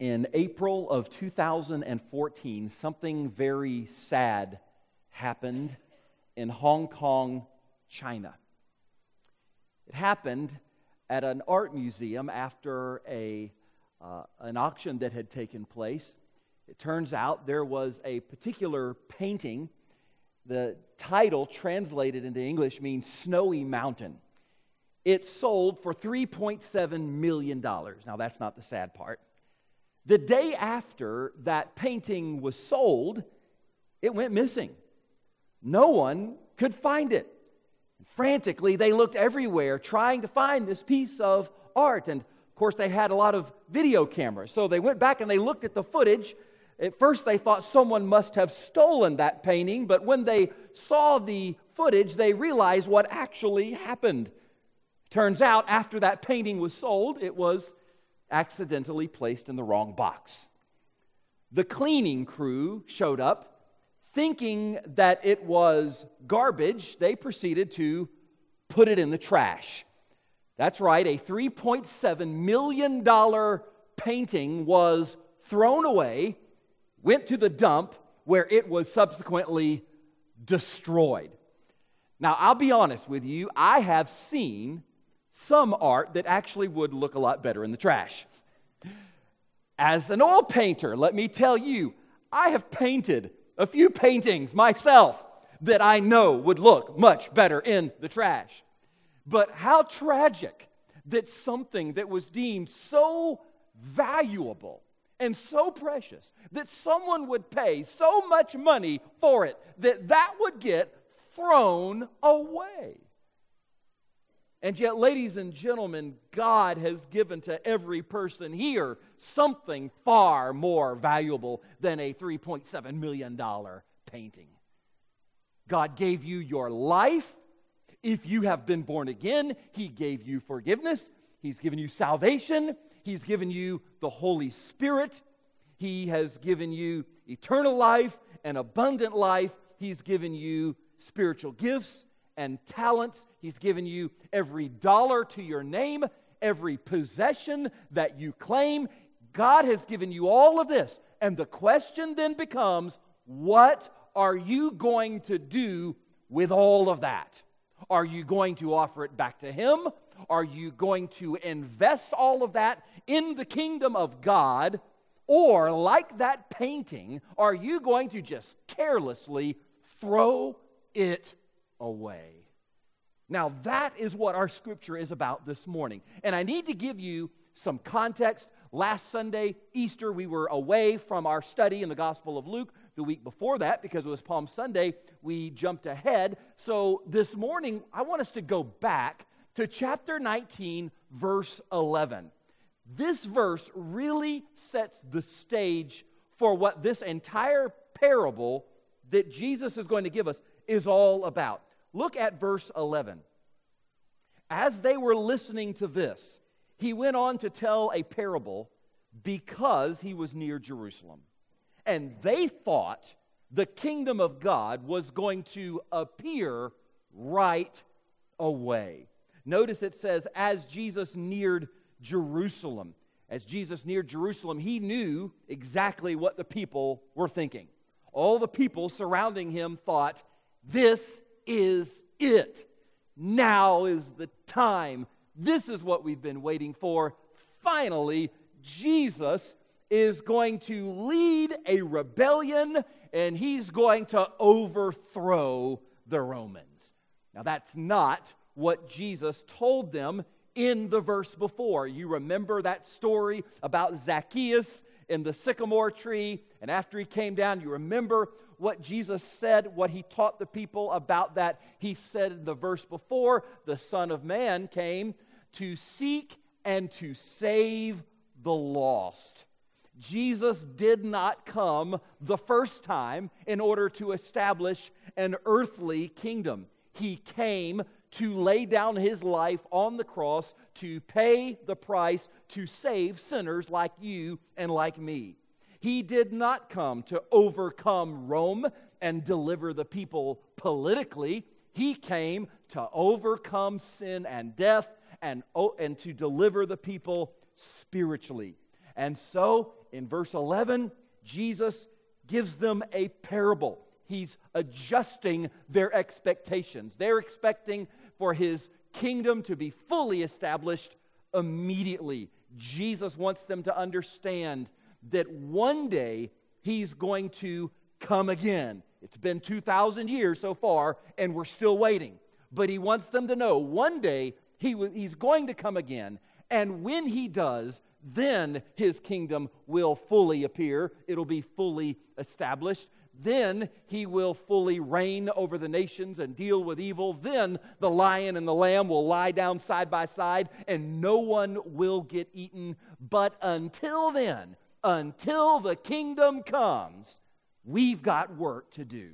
In April of 2014, something very sad happened in Hong Kong, China. It happened at an art museum after an auction that had taken place. It turns out there was a particular painting. The title, translated into English, means Snowy Mountain. It sold for $3.7 million. Now, that's not the sad part. The day after that painting was sold, it went missing. No one could find it. Frantically, they looked everywhere trying to find this piece of art. And, of course, they had a lot of video cameras. So they went back and they looked at the footage. At first, they thought someone must have stolen that painting. But when they saw the footage, they realized what actually happened. Turns out, after that painting was sold, it was accidentally placed in the wrong box. The cleaning crew showed up. Thinking that it was garbage, they proceeded to put it in the trash. That's right, a $3.7 million painting was thrown away, went to the dump, where it was subsequently destroyed. Now, I'll be honest with you, I have seen some art that actually would look a lot better in the trash. As an oil painter, let me tell you, I have painted a few paintings myself that I know would look much better in the trash. But how tragic that something that was deemed so valuable and so precious that someone would pay so much money for it that would get thrown away. And yet, ladies and gentlemen, God has given to every person here something far more valuable than a $3.7 million painting. God gave you your life. If you have been born again, He gave you forgiveness. He's given you salvation. He's given you the Holy Spirit. He has given you eternal life and abundant life. He's given you spiritual gifts and talents. He's given you every dollar to your name, every possession that you claim. God has given you all of this. And the question then becomes, what are you going to do with all of that? Are you going to offer it back to Him? Are you going to invest all of that in the kingdom of God? Or, like that painting, are you going to just carelessly throw it away? Now, that is what our scripture is about this morning. And I need to give you some context. Last Sunday, Easter, we were away from our study in the Gospel of Luke. The week before that, because it was Palm Sunday, we jumped ahead. So this morning, I want us to go back to chapter 19, verse 11. This verse really sets the stage for what this entire parable that Jesus is going to give us is all about. Look at verse 11. As they were listening to this, He went on to tell a parable because He was near Jerusalem. And they thought the kingdom of God was going to appear right away. Notice it says, as Jesus neared Jerusalem. As Jesus neared Jerusalem, He knew exactly what the people were thinking. All the people surrounding Him thought, this is it. Now is the time. This is what we've been waiting for. Finally, Jesus is going to lead a rebellion, and He's going to overthrow the Romans. Now, that's not what Jesus told them in the verse before. You remember that story about Zacchaeus in the sycamore tree, and after he came down, you remember what Jesus said, what He taught the people about that. He said in the verse before, the Son of Man came to seek and to save the lost. Jesus did not come the first time in order to establish an earthly kingdom. He came to lay down His life on the cross to pay the price to save sinners like you and like me. He did not come to overcome Rome and deliver the people politically. He came to overcome sin and death and to deliver the people spiritually. And so, in verse 11, Jesus gives them a parable. He's adjusting their expectations. They're expecting for his kingdom to be fully established immediately. Jesus wants them to understand that one day he's going to come again. It's been 2,000 years so far, and we're still waiting. But he wants them to know one day he's going to come again, and when he does, then his kingdom will fully appear. It'll be fully established. Then he will fully reign over the nations and deal with evil. Then the lion and the lamb will lie down side by side, and no one will get eaten. But until then, until the kingdom comes, we've got work to do.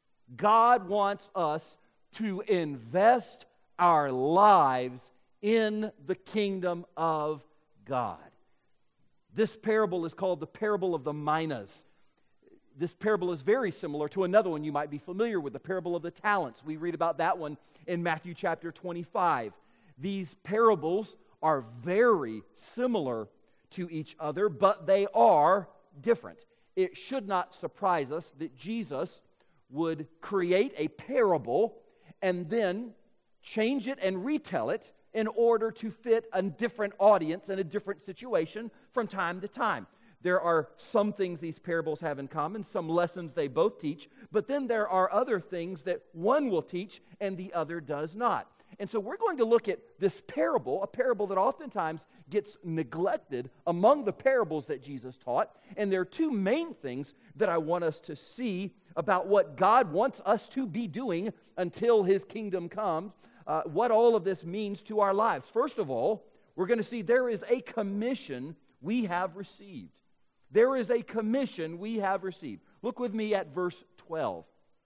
God wants us to invest our lives in the kingdom of God. This parable is called the parable of the minas. This parable is very similar to another one you might be familiar with, the parable of the talents. We read about that one in Matthew chapter 25. These parables are very similar to each other, but they are different. It should not surprise us that Jesus would create a parable and then change it and retell it in order to fit a different audience and a different situation from time to time. There are some things these parables have in common, some lessons they both teach, but then there are other things that one will teach and the other does not. And so we're going to look at this parable, a parable that oftentimes gets neglected among the parables that Jesus taught. And there are two main things that I want us to see about what God wants us to be doing until his kingdom comes, what all of this means to our lives. First of all, we're going to see there is a commission we have received. There is a commission we have received. Look with me at verse 12.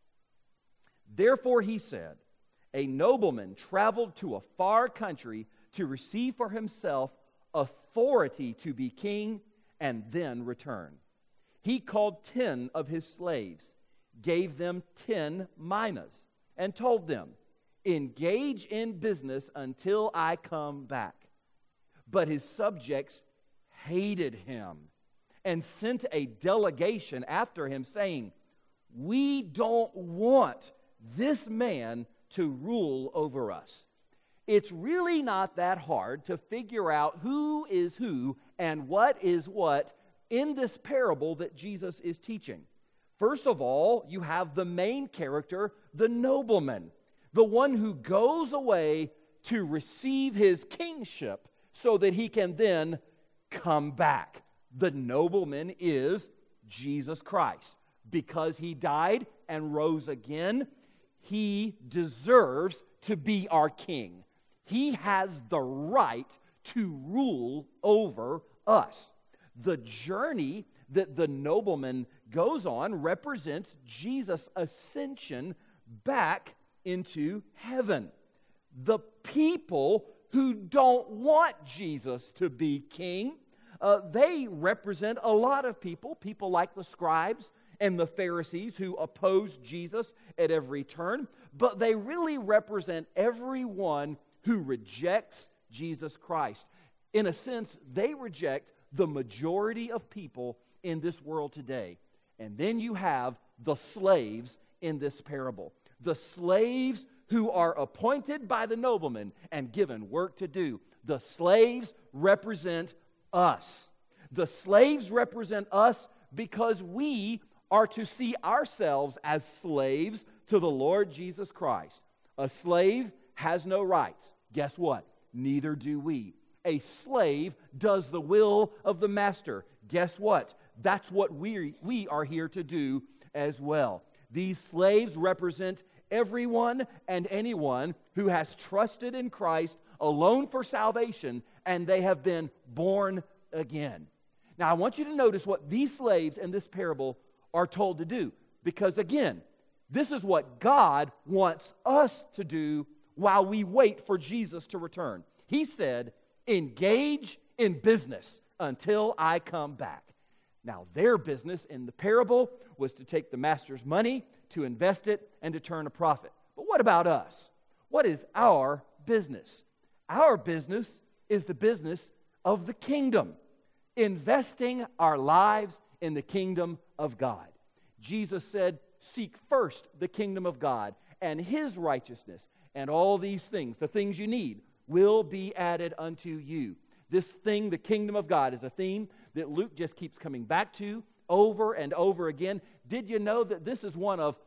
Therefore he said, a nobleman traveled to a far country to receive for himself authority to be king and then return. He called 10 of his slaves, gave them 10 minas, and told them, engage in business until I come back. But his subjects hated him and sent a delegation after him, saying, we don't want this man to rule over us. It's really not that hard to figure out who is who and what is what in this parable that Jesus is teaching. First of all, you have the main character, the nobleman, the one who goes away to receive his kingship so that he can then come back. The nobleman is Jesus Christ. Because he died and rose again, he deserves to be our king. He has the right to rule over us. The journey that the nobleman goes on represents Jesus' ascension back into heaven. The people who don't want Jesus to be king, they represent a lot of people like the scribes and the Pharisees who opposed Jesus at every turn, but they really represent everyone who rejects Jesus Christ. In a sense, they reject the majority of people in this world today. And then you have the slaves in this parable. The slaves who are appointed by the nobleman and given work to do. The slaves represent us. The slaves represent us because we are to see ourselves as slaves to the Lord Jesus Christ. A slave has no rights. Guess what? Neither do we. A slave does the will of the master. Guess what? That's what we are here to do as well. These slaves represent everyone and anyone who has trusted in Christ alone for salvation, and they have been born again. Now, I want you to notice what these slaves in this parable are told to do, because again, this is what God wants us to do while we wait for Jesus to return. He said, engage in business until I come back. Now, their business in the parable was to take the master's money, to invest it, and to turn a profit. But what about us? What is our business? Our business is the business of the kingdom. investing our lives in the kingdom of God. Jesus said, seek first the kingdom of God and His righteousness, and all these things, the things you need, will be added unto you. This thing, the kingdom of God, is a theme that Luke just keeps coming back to over and over again. Did you know that this is one of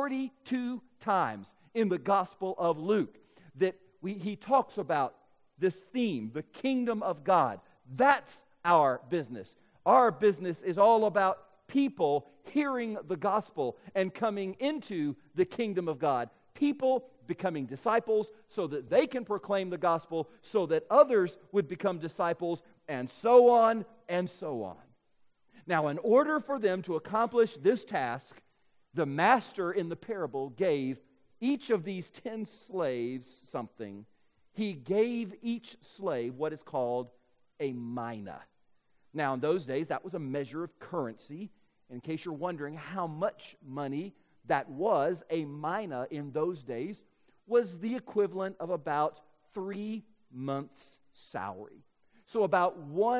42 times in the Gospel of Luke that he talks about this theme, the kingdom of God? That's our business. Our business is all about people hearing the gospel and coming into the kingdom of God. People becoming disciples so that they can proclaim the gospel, so that others would become disciples, and so on and so on. Now, in order for them to accomplish this task, the master in the parable gave each of these 10 slaves something. He gave each slave what is called a mina. Now, in those days, that was a measure of currency. In case you're wondering how much money that was, a mina in those days was the equivalent of about 3 months' salary. So about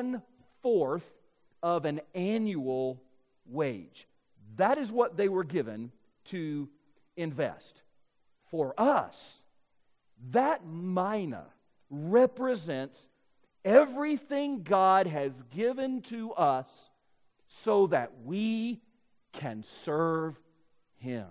1/4 of an annual wage. That is what they were given to invest. For us, that mina represents everything God has given to us so that we can serve Him.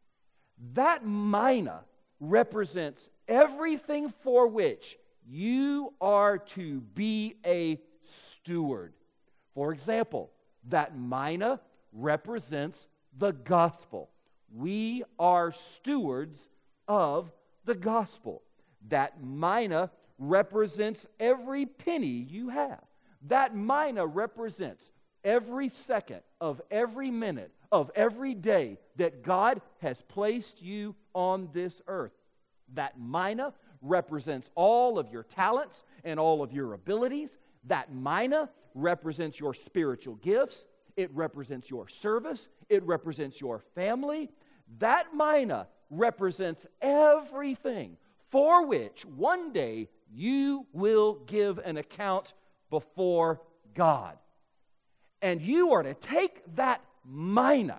That mina represents everything for which you are to be a steward. For example, that mina represents the gospel. We are stewards of the gospel. That mina represents every penny you have. That mina represents every second of every minute of every day that God has placed you on this earth. That mina represents all of your talents and all of your abilities. That mina represents your spiritual gifts. It represents your service. It represents your family. That mina represents everything for which one day you will give an account before God. And you are to take that mina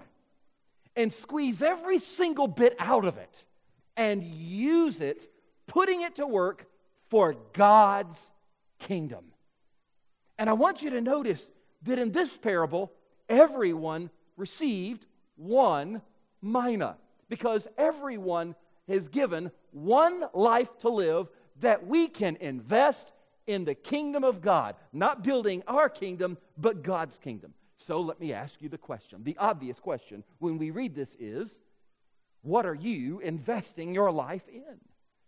and squeeze every single bit out of it and use it, putting it to work for God's kingdom. And I want you to notice that in this parable, everyone received one mina, because everyone is given one life to live that we can invest in the kingdom of God, not building our kingdom, but God's kingdom. So let me ask you the question. The obvious question when we read this is, what are you investing your life in?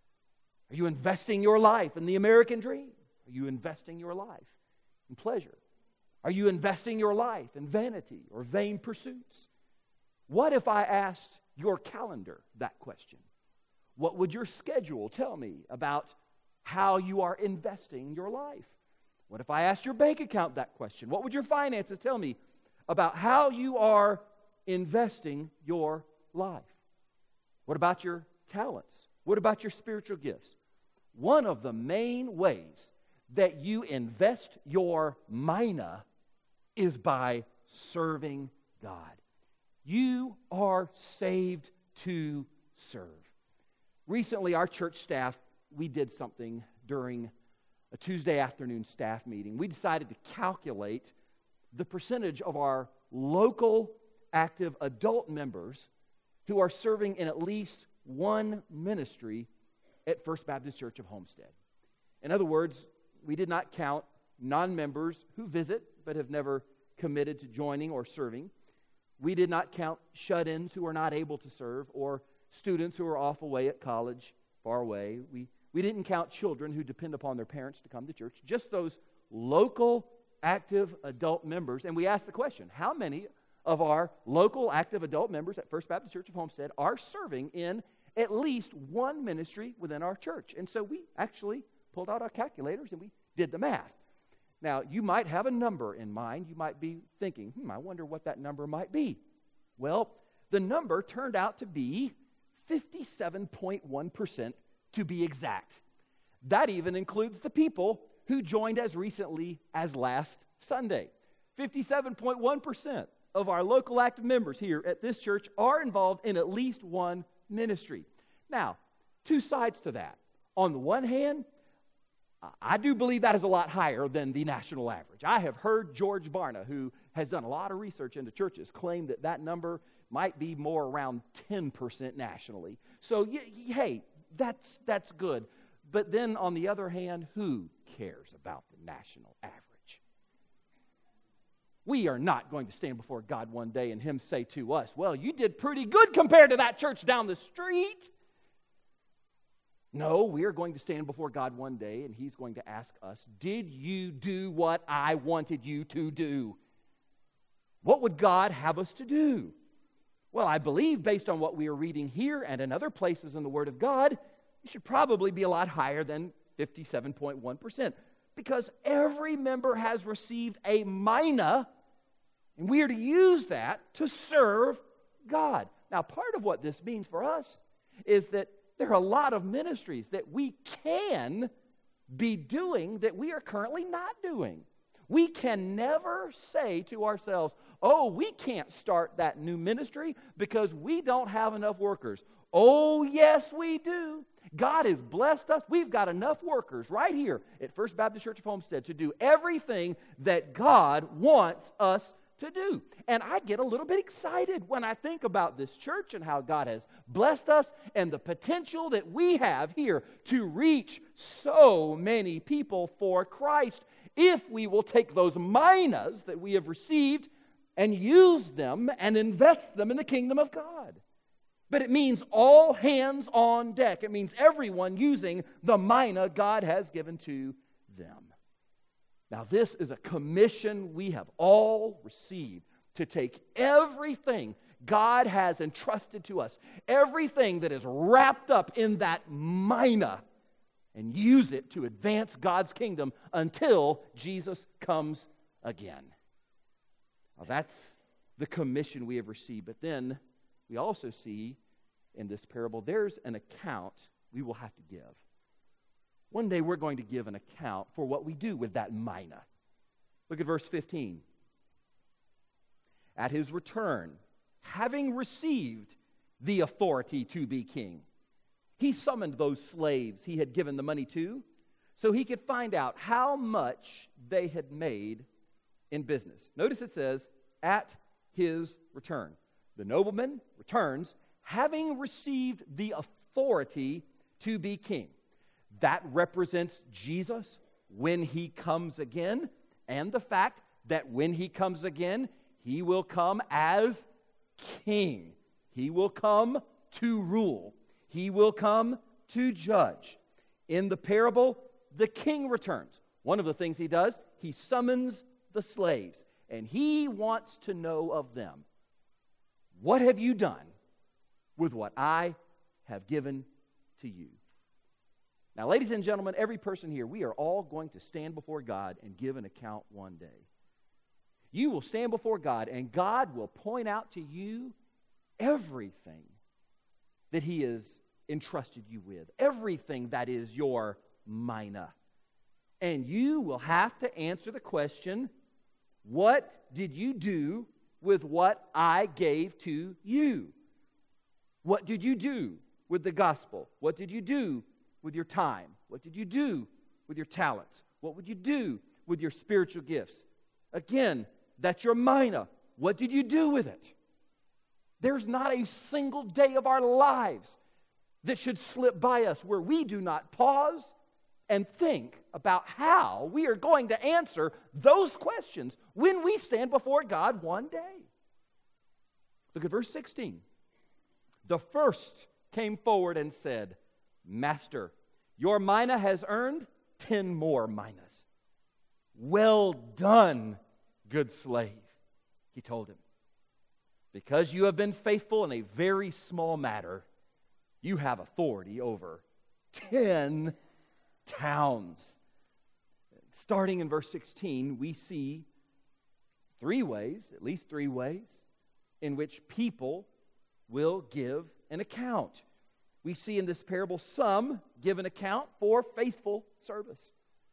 Are you investing your life in the American dream? Are you investing your life in pleasure? Are you investing your life in vanity or vain pursuits? What if I asked your calendar that question? What would your schedule tell me about how you are investing your life? What if I asked your bank account that question? What would your finances tell me about how you are investing your life? What about your talents? What about your spiritual gifts? One of the main ways that you invest your mina is by serving God. You are saved to serve. Recently, our church staff, we did something during a Tuesday afternoon staff meeting. We decided to calculate the percentage of our local active adult members who are serving in at least one ministry at First Baptist Church of Homestead. In other words, we did not count non-members who visit but have never committed to joining or serving. We did not count shut-ins who are not able to serve, or students who are off away at college, far away. We didn't count children who depend upon their parents to come to church, just those local active adult members. And we asked the question, how many of our local active adult members at First Baptist Church of Homestead are serving in at least one ministry within our church? And so we actually pulled out our calculators and we did the math. Now, you might have a number in mind. You might be thinking, I wonder what that number might be. Well, the number turned out to be 57.1%, to be exact. That even includes the people who joined as recently as last Sunday. 57.1% of our local active members here at this church are involved in at least one ministry. Now, two sides to that. On the one hand, I do believe that is a lot higher than the national average. I have heard George Barna, who has done a lot of research into churches, claim that that number might be more around 10% nationally. So, hey, that's good. But then, on the other hand, who cares about the national average? We are not going to stand before God one day and Him say to us, well, you did pretty good compared to that church down the street. No, we are going to stand before God one day and He's going to ask us, did you do what I wanted you to do? What would God have us to do? Well, I believe based on what we are reading here and in other places in the Word of God, it should probably be a lot higher than 57.1%, because every member has received a mina, and we are to use that to serve God. Now, part of what this means for us is that there are a lot of ministries that we can be doing that we are currently not doing. We can never say to ourselves, oh, we can't start that new ministry because we don't have enough workers. Oh, yes, we do. God has blessed us. We've got enough workers right here at First Baptist Church of Homestead to do everything that God wants us to do. And I get a little bit excited when I think about this church and how God has blessed us and the potential that we have here to reach so many people for Christ if we will take those minas that we have received and use them and invest them in the kingdom of God. But it means all hands on deck. It means everyone using the mina God has given to them. Now, this is a commission we have all received to take everything God has entrusted to us, everything that is wrapped up in that mina, and use it to advance God's kingdom until Jesus comes again. Now, that's the commission we have received. But then we also see in this parable, there's an account we will have to give. One day we're going to give an account for what we do with that mina. Look at verse 15. At his return, having received the authority to be king, he summoned those slaves he had given the money to so he could find out how much they had made in business. Notice it says, at his return. The nobleman returns, having received the authority to be king. That represents Jesus when He comes again, and the fact that when He comes again, He will come as king. He will come to rule. He will come to judge. In the parable, the king returns. One of the things he does, he summons the slaves, and he wants to know of them, what have you done with what I have given to you? Now, ladies and gentlemen, every person here, we are all going to stand before God and give an account one day. You will stand before God, and God will point out to you everything that He has entrusted you with, everything that is your mina. And you will have to answer the question, what did you do with what I gave to you? What did you do with the gospel? What did you do with your time? What did you do with your talents? What would you do with your spiritual gifts? Again, that's your mina. What did you do with it? There's not a single day of our lives that should slip by us where we do not pause and think about how we are going to answer those questions when we stand before God one day. Look at verse 16. The first came forward and said, Master, your mina has earned 10 more minas. Well done, good slave, he told him. Because you have been faithful in a very small matter, you have authority over 10 towns. Starting in verse 16, we see at least three ways, in which people will give an account. We see in this parable some give an account for faithful service.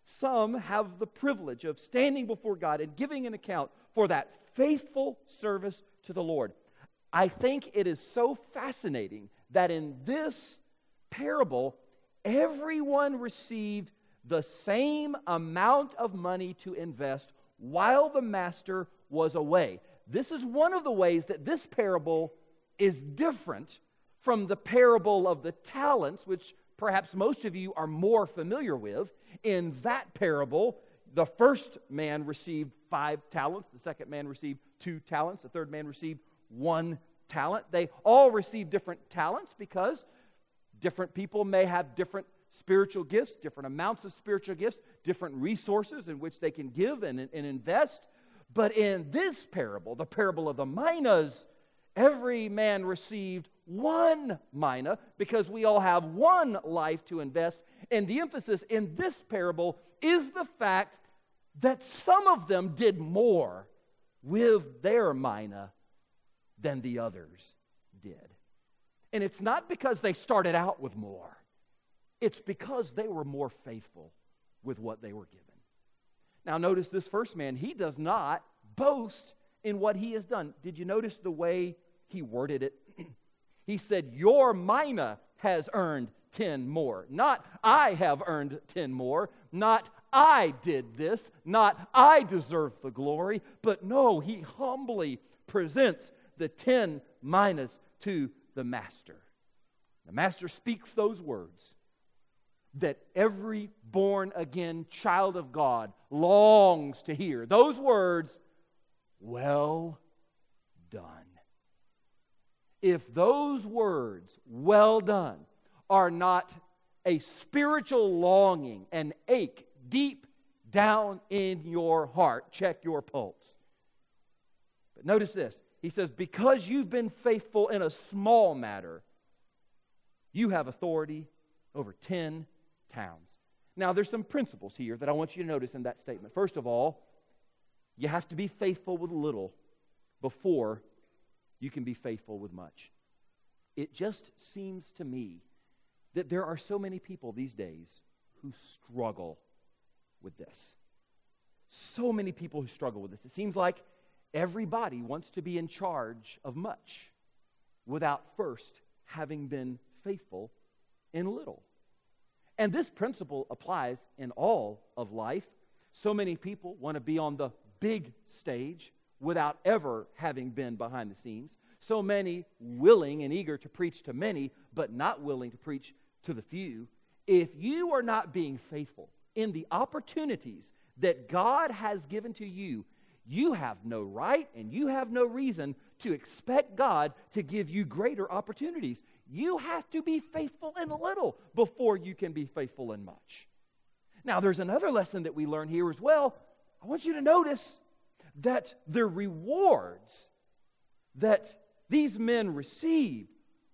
some have the privilege of standing before God and giving an account for that faithful service to the Lord. I think it is so fascinating that in this parable, everyone received the same amount of money to invest while the master was away. This is one of the ways that this parable is different from the parable of the talents, which perhaps most of you are more familiar with. In that parable, the first man received 5 talents, the second man received 2 talents, the third man received 1 talent. They all received different talents because different people may have different spiritual gifts, different amounts of spiritual gifts, different resources in which they can give and invest. But in this parable, the parable of the minas, every man received 1 mina because we all have 1 life to invest. And the emphasis in this parable is the fact that some of them did more with their mina than the others did. And it's not because they started out with more. It's because they were more faithful with what they were given. Now notice this first man, he does not boast in what he has done. Did you notice the way he worded it? He said, your mina has earned 10 more. Not, I have earned 10 more. Not, I did this. Not, I deserve the glory. But no, he humbly presents the 10 minas to the master. The master speaks those words that every born-again child of God longs to hear. Those words, well done. If those words, well done, are not a spiritual longing, an ache deep down in your heart, check your pulse. But notice this. He says, because you've been faithful in a small matter, you have authority over 10 towns. Now, there's some principles here that I want you to notice in that statement. First of all, you have to be faithful with little before you can be faithful with much. It just seems to me that there are so many people these days who struggle with this. So many people who struggle with this. It seems like everybody wants to be in charge of much without first having been faithful in little. And this principle applies in all of life. So many people want to be on the big stage without ever having been behind the scenes. So many willing and eager to preach to many, but not willing to preach to the few. If you are not being faithful in the opportunities that God has given to you, you have no right and you have no reason to expect God to give you greater opportunities. You have to be faithful in little before you can be faithful in much. Now, there's another lesson that we learn here as well. I want you to notice that the rewards that these men received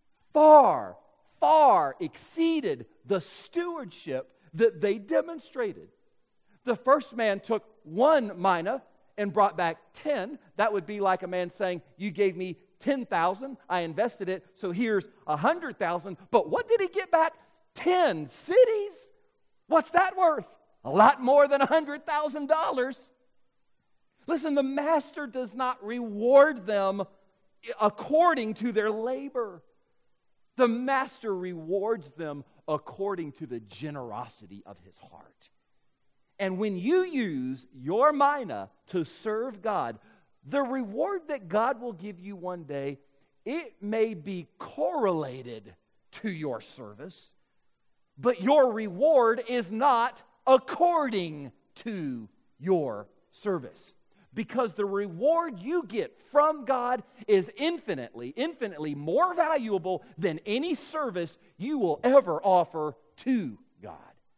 far, far exceeded the stewardship that they demonstrated. The first man took 1 mina and brought back 10. That would be like a man saying, you gave me 10,000, I invested it, so here's 100,000. But what did he get back? 10 cities? What's that worth? A lot more than $100,000. Listen, the master does not reward them according to their labor. The master rewards them according to the generosity of his heart. And when you use your mina to serve God, the reward that God will give you one day, it may be correlated to your service, but your reward is not according to your service. Because the reward you get from God is infinitely, infinitely more valuable than any service you will ever offer to God.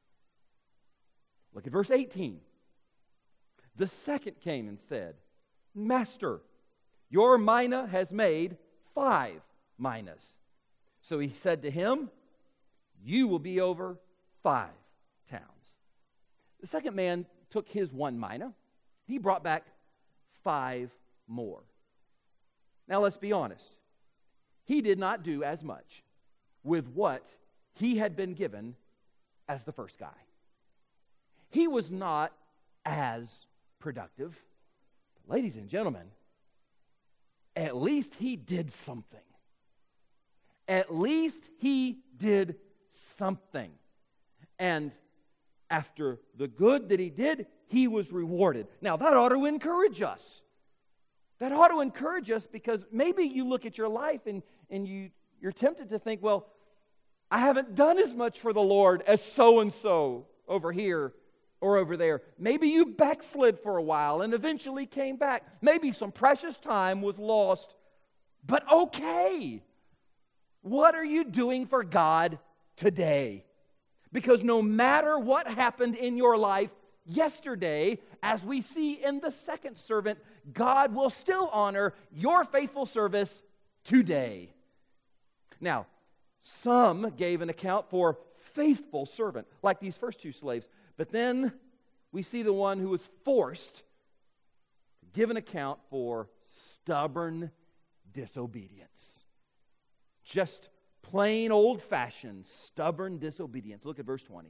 Look at verse 18. The second came and said, Master, your mina has made 5 minas. So he said to him, you will be over 5 towns. The second man took his 1 mina. He brought back 5 more. Now let's be honest. He did not do as much with what he had been given as the first guy. he was not as productive. But ladies and gentlemen, at least he did something. At least he did something. And after the good that he did, he was rewarded. Now, that ought to encourage us. That ought to encourage us, because maybe you look at your life and you're tempted to think, well, I haven't done as much for the Lord as so-and-so over here or over there. Maybe you backslid for a while and eventually came back. Maybe some precious time was lost. But okay, what are you doing for God today? Because no matter what happened in your life yesterday, as we see in the second servant, God will still honor your faithful service today. Now, some gave an account for faithful servant, like these first two slaves. But then we see the one who was forced to give an account for stubborn disobedience. Just plain old-fashioned stubborn disobedience. Look at verse 20.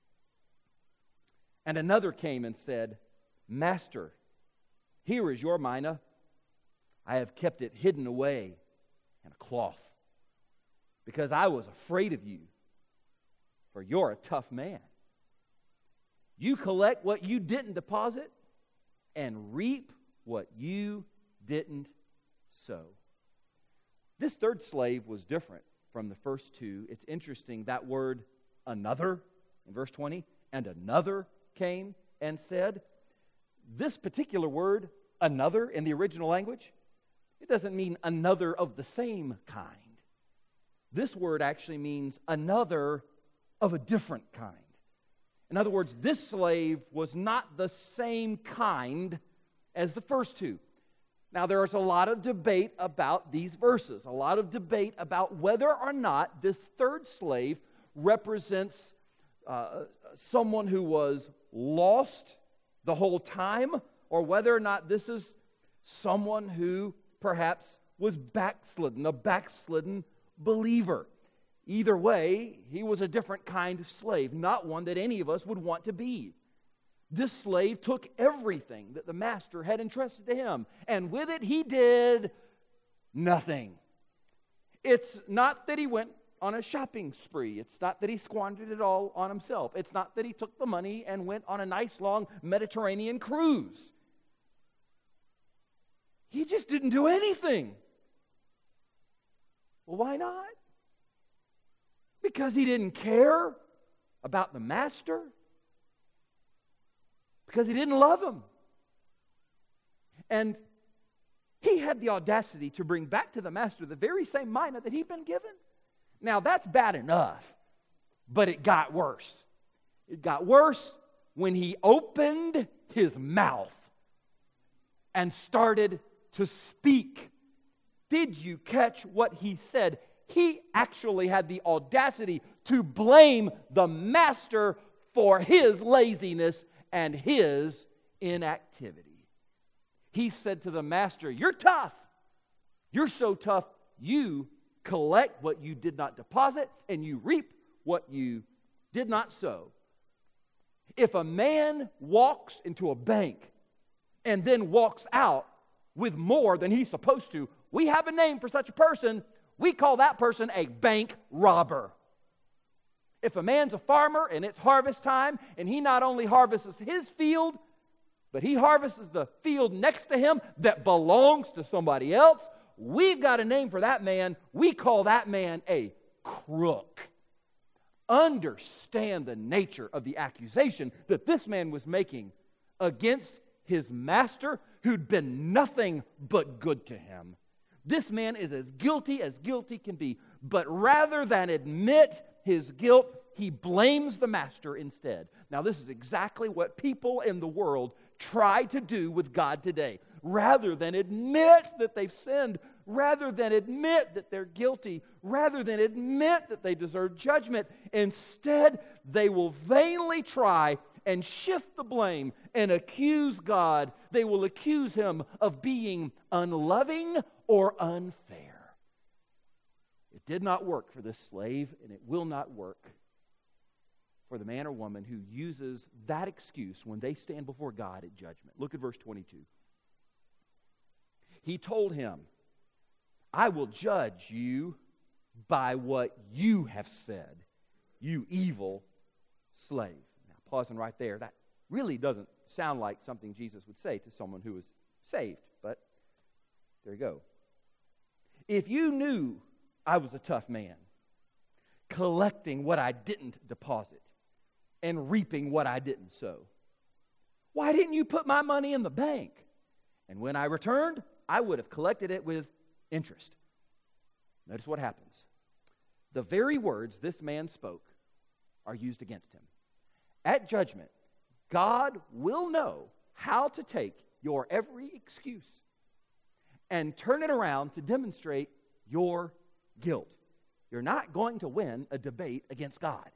And another came and said, Master, here is your mina. I have kept it hidden away in a cloth, because I was afraid of you, for you're a tough man. You collect what you didn't deposit and reap what you didn't sow. This third slave was different from the first two. It's interesting, that word another in verse 20, and another came and said. This particular word, another, in the original language, it doesn't mean another of the same kind. This word actually means another of a different kind. In other words, this slave was not the same kind as the first two. Now, there is a lot of debate about these verses, a lot of debate about whether or not this third slave represents someone who was lost the whole time, or whether or not this is someone who perhaps was backslidden, a backslidden believer. Either way, he was a different kind of slave, not one that any of us would want to be. This slave took everything that the master had entrusted to him, and with it he did nothing. It's not that he went on a shopping spree. It's not that he squandered it all on himself. It's not that he took the money and went on a nice long Mediterranean cruise. He just didn't do anything. Well, why not? Because he didn't care about the master? Because he didn't love him? And he had the audacity to bring back to the master the very same mina that he'd been given. Now, that's bad enough, but it got worse. It got worse when he opened his mouth and started to speak. Did you catch what he said? He actually had the audacity to blame the master for his laziness and his inactivity. He said to the master, "You're tough. You're so tough, you collect what you did not deposit, and you reap what you did not sow." If a man walks into a bank and then walks out with more than he's supposed to, we have a name for such a person. We call that person a bank robber. If a man's a farmer and it's harvest time, and he not only harvests his field, but he harvests the field next to him that belongs to somebody else, we've got a name for that man. We call that man a crook. Understand the nature of the accusation that this man was making against his master, who'd been nothing but good to him. This man is as guilty can be. But rather than admit his guilt, he blames the master instead. Now, this is exactly what people in the world try to do with God today. Rather than admit that they've sinned, rather than admit that they're guilty, rather than admit that they deserve judgment, instead they will vainly try and shift the blame and accuse God. They will accuse him of being unloving or unfair. It did not work for this slave, and it will not work for the man or woman who uses that excuse when they stand before God at judgment. Look at verse 22. He told him, I will judge you by what you have said, you evil slave. Now, pausing right there, that really doesn't sound like something Jesus would say to someone who was saved, but there you go. If you knew I was a tough man, collecting what I didn't deposit and reaping what I didn't sow, why didn't you put my money in the bank? And when I returned, I would have collected it with interest. Notice what happens. The very words this man spoke are used against him. At judgment, God will know how to take your every excuse and turn it around to demonstrate your guilt. You're not going to win a debate against God.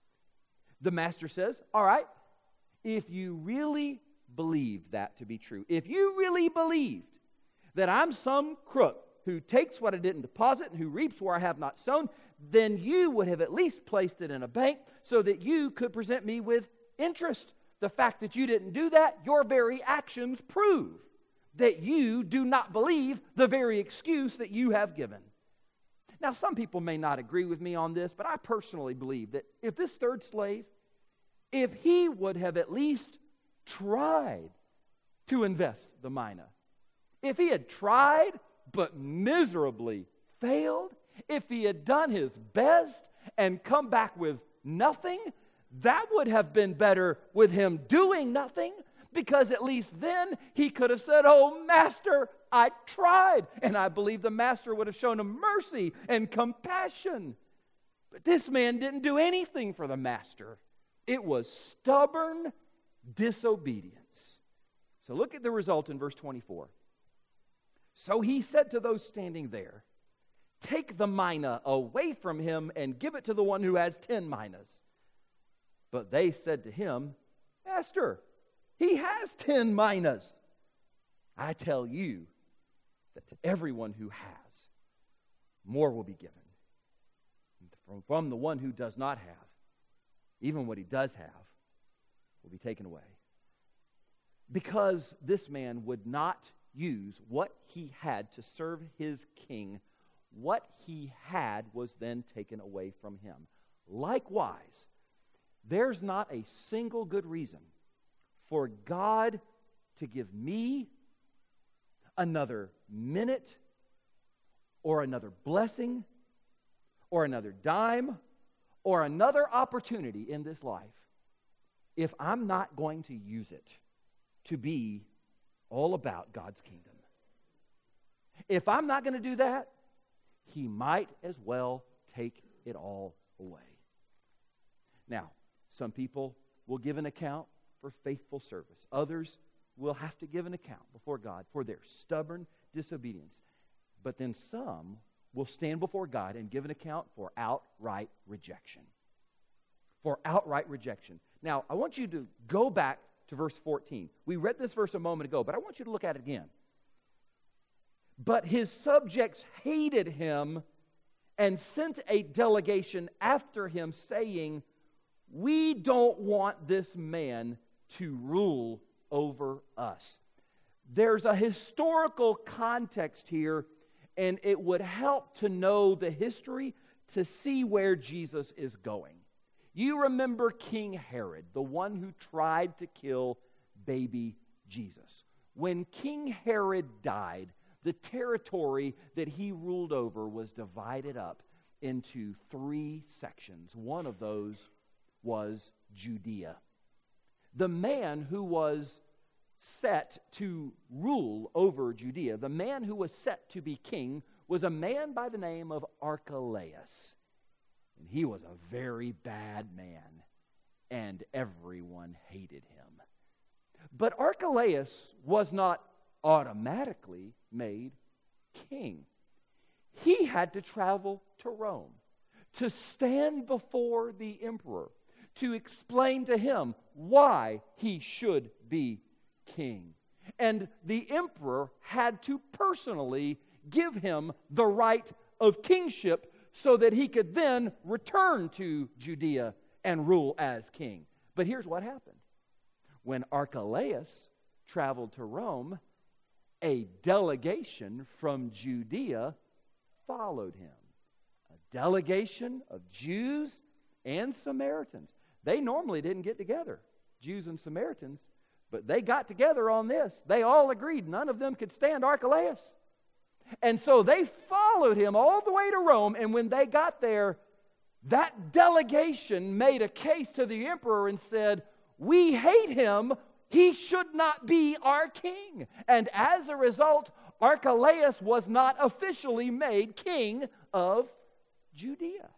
The master says, all right, if you really believed that to be true, if you really believed that I'm some crook who takes what I didn't deposit and who reaps where I have not sown, then you would have at least placed it in a bank so that you could present me with interest. The fact that you didn't do that, your very actions prove that you do not believe the very excuse that you have given. Now, some people may not agree with me on this, but I personally believe that if this third slave, if he would have at least tried to invest the mina, if he had tried but miserably failed, if he had done his best and come back with nothing, that would have been better with him doing nothing, because at least then he could have said, oh, master, I tried. And I believe the master would have shown him mercy and compassion. But this man didn't do anything for the master. It was stubborn disobedience. So look at the result in verse 24. So he said to those standing there, take the mina away from him and give it to the one who has 10 minas. But they said to him, Master, he has 10 minas. I tell you that to everyone who has, more will be given. From the one who does not have, even what he does have will be taken away. Because this man would not use what he had to serve his king, what he had was then taken away from him. Likewise, there's not a single good reason for God to give me another minute or another blessing or another dime or another opportunity in this life if I'm not going to use it to be all about God's kingdom. If I'm not going to do that, he might as well take it all away. Now, some people will give an account for faithful service. Others will have to give an account before God for their stubborn disobedience. But then some will stand before God and give an account for outright rejection. For outright rejection. Now, I want you to go back to verse 14. We read this verse a moment ago, but I want you to look at it again. But his subjects hated him and sent a delegation after him, saying, we don't want this man to rule over us. There's a historical context here, and it would help to know the history to see where Jesus is going. You remember King Herod, the one who tried to kill baby Jesus. When King Herod died, the territory that he ruled over was divided up into 3 sections. One of those was Judea. The man who was set to rule over Judea, the man who was set to be king, was a man by the name of Archelaus. And he was a very bad man, and everyone hated him. But Archelaus was not automatically made king. He had to travel to Rome to stand before the emperor to explain to him why he should be king. And the emperor had to personally give him the right of kingship so that he could then return to Judea and rule as king. But here's what happened. When Archelaus traveled to Rome, a delegation from Judea followed him. A delegation of Jews and Samaritans. They normally didn't get together, Jews and Samaritans, but they got together on this. They all agreed. None of them could stand Archelaus. And so they followed him all the way to Rome, and when they got there, that delegation made a case to the emperor and said, "We hate him. He should not be our king." And as a result, Archelaus was not officially made king of Judea.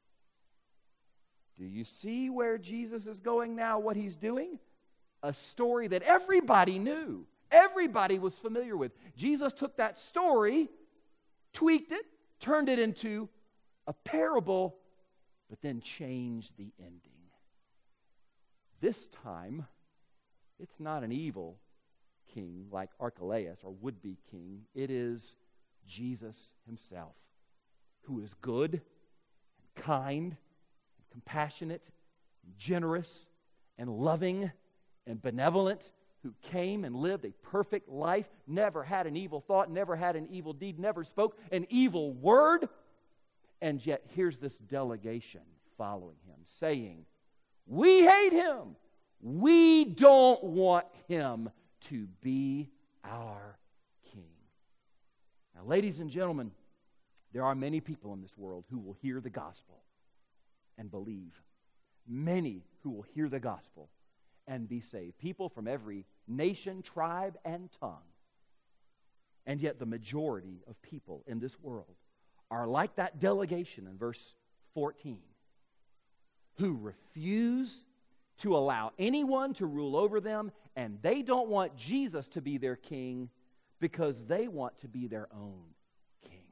Do you see where Jesus is going now, what he's doing? A story that everybody knew, everybody was familiar with. Jesus took that story, tweaked it, turned it into a parable, but then changed the ending. This time, it's not an evil king like Archelaus or would-be king. It is Jesus himself, who is good and kind and compassionate and generous and loving and benevolent, who came and lived a perfect life, never had an evil thought, never had an evil deed, never spoke an evil word. And yet here's this delegation following him, saying, "We hate him. We don't want him to be our king." Now, ladies and gentlemen, there are many people in this world who will hear the gospel and believe. Many who will hear the gospel and be saved. People from every nation, tribe, and tongue. And yet the majority of people in this world are like that delegation in verse 14, who refuse to allow anyone to rule over them, and they don't want Jesus to be their king because they want to be their own king.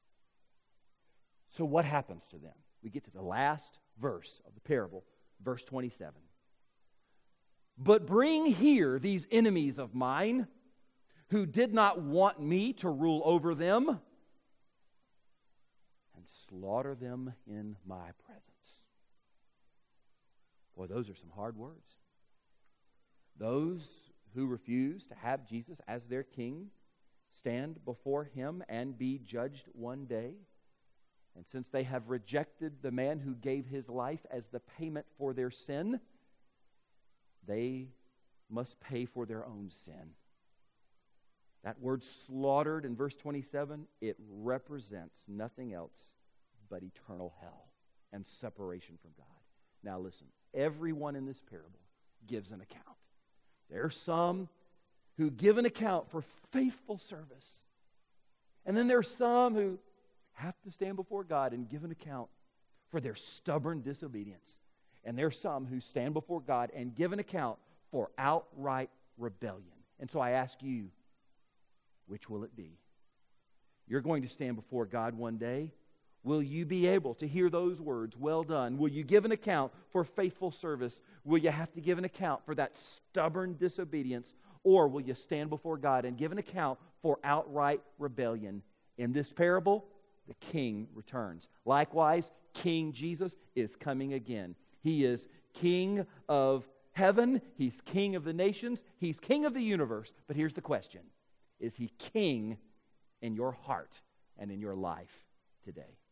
So what happens to them? We get to the last verse of the parable, verse 27. "But bring here these enemies of mine, who did not want me to rule over them, and slaughter them in my presence." Boy, those are some hard words. Those who refuse to have Jesus as their king stand before him and be judged one day. And since they have rejected the man who gave his life as the payment for their sin, they must pay for their own sin. That word slaughtered in verse 27, it represents nothing else but eternal hell and separation from God. Now listen, everyone in this parable gives an account. There are some who give an account for faithful service. And then there are some who have to stand before God and give an account for their stubborn disobedience. And there are some who stand before God and give an account for outright rebellion. And so I ask you, which will it be? You're going to stand before God one day. Will you be able to hear those words, "Well done"? Will you give an account for faithful service? Will you have to give an account for that stubborn disobedience? Or will you stand before God and give an account for outright rebellion? In this parable, the king returns. Likewise, King Jesus is coming again. He is king of heaven. He's king of the nations. He's king of the universe. But here's the question. Is he king in your heart and in your life today?